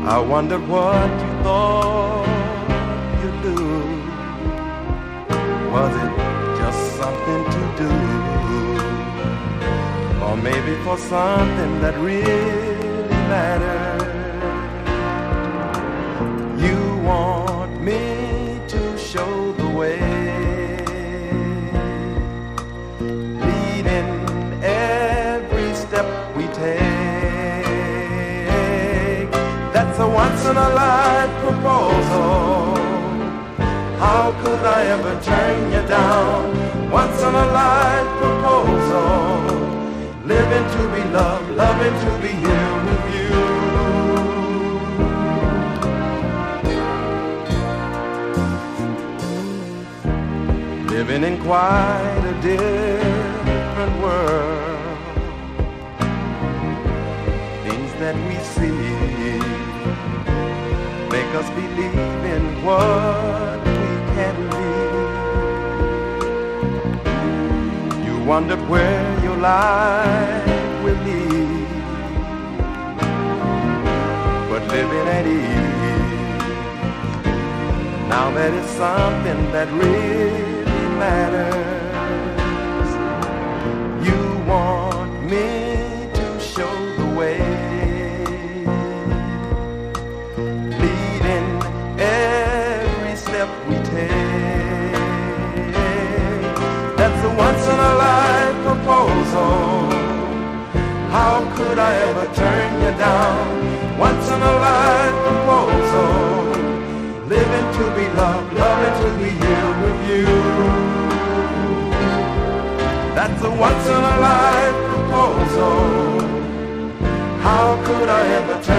I wondered what you thought you'd do. Was it just something to do? Or maybe for something that really mattered? You want me to show the way, leading every step we take. That's a once-in-a-life proposal. How could I ever turn you down? Once-in-a-life proposal. Living to be loved, loving to be here with you. Living in quite a different world. Things that we see make us believe in what we can't be. You wondered where your life will lead, but living at ease, now that is something that really matters. You want me to show the way, leading every step we take. That's a once-in-a-life proposal. How could I ever turn you down? Once-in-a-life proposal. Living to be loved, loving to be here with you. That's a once-in-a-life proposal. How could I ever turn